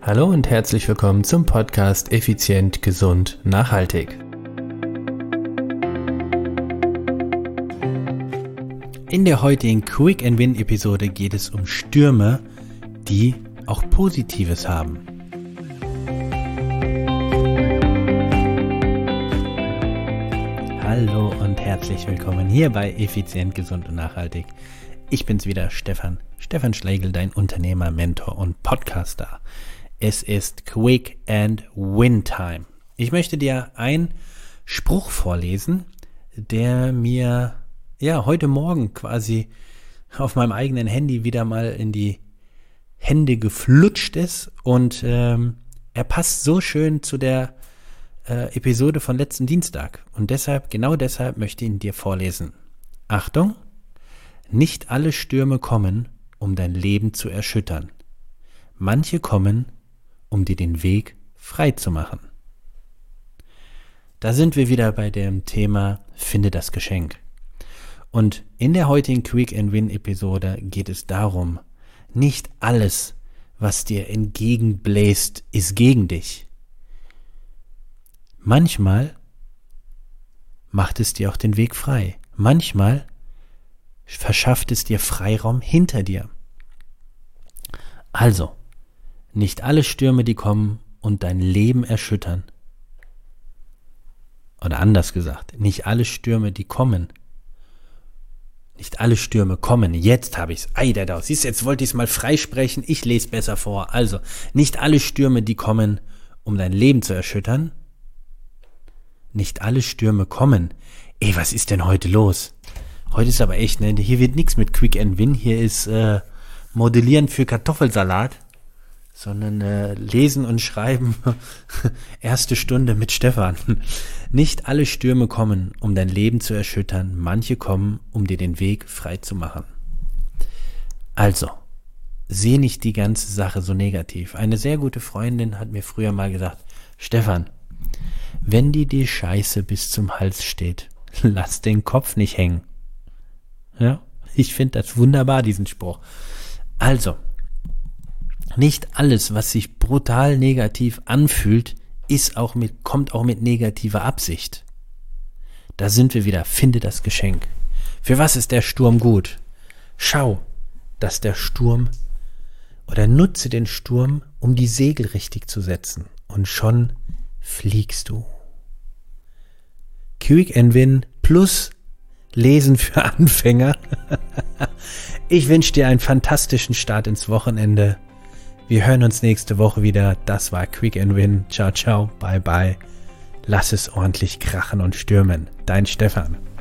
Hallo und herzlich willkommen zum Podcast Effizient, Gesund, Nachhaltig. In der heutigen Quick and Win Episode geht es um Stürme, die auch Positives haben. Hallo und herzlich willkommen hier bei Effizient, Gesund und Nachhaltig. Ich bin's wieder, Stefan Schlegel, dein Unternehmer, Mentor und Podcaster. Es ist Quick and Win Time. Ich möchte dir einen Spruch vorlesen, der mir heute Morgen quasi auf meinem eigenen Handy wieder mal in die Hände geflutscht ist und er passt so schön zu der Episode von letzten Dienstag und genau deshalb möchte ich ihn dir vorlesen. Achtung, nicht alle Stürme kommen, um dein Leben zu erschüttern. Manche kommen, um dir den Weg frei zu machen. Da sind wir wieder bei dem Thema Finde das Geschenk. Und in der heutigen Quick and Win Episode geht es darum, nicht alles, was dir entgegenbläst, ist gegen dich. Manchmal macht es dir auch den Weg frei. Manchmal verschafft es dir Freiraum hinter dir. Also, nicht alle Stürme, die kommen und dein Leben erschüttern. Oder anders gesagt, nicht alle Stürme, die kommen. Nicht alle Stürme kommen. Jetzt habe ich es. Ei, da. Siehst du, jetzt wollte ich es mal freisprechen. Ich lese besser vor. Also, nicht alle Stürme, die kommen, um dein Leben zu erschüttern. Nicht alle Stürme kommen. Ey, was ist denn heute los? Heute ist aber echt, ne? Hier wird nichts mit Quick and Win. Hier ist Modellieren für Kartoffelsalat. Sondern lesen und schreiben, erste Stunde mit Stefan. Nicht alle Stürme kommen, um dein Leben zu erschüttern. Manche kommen, um dir den Weg frei zu machen. Also, sehe nicht die ganze Sache so negativ. Eine sehr gute Freundin hat mir früher mal gesagt, Stefan, wenn dir die Scheiße bis zum Hals steht, lass den Kopf nicht hängen. Ja, ich finde das wunderbar, diesen Spruch. Also, nicht alles, was sich brutal negativ anfühlt, kommt auch mit negativer Absicht. Da sind wir wieder, finde das Geschenk. Für was ist der Sturm gut? Schau, dass der Sturm oder nutze den Sturm, um die Segel richtig zu setzen. Und schon fliegst du. Quick and Win plus Lesen für Anfänger. Ich wünsche dir einen fantastischen Start ins Wochenende. Wir hören uns nächste Woche wieder. Das war Quick and Win. Ciao, ciao, bye, bye. Lass es ordentlich krachen und stürmen. Dein Stefan.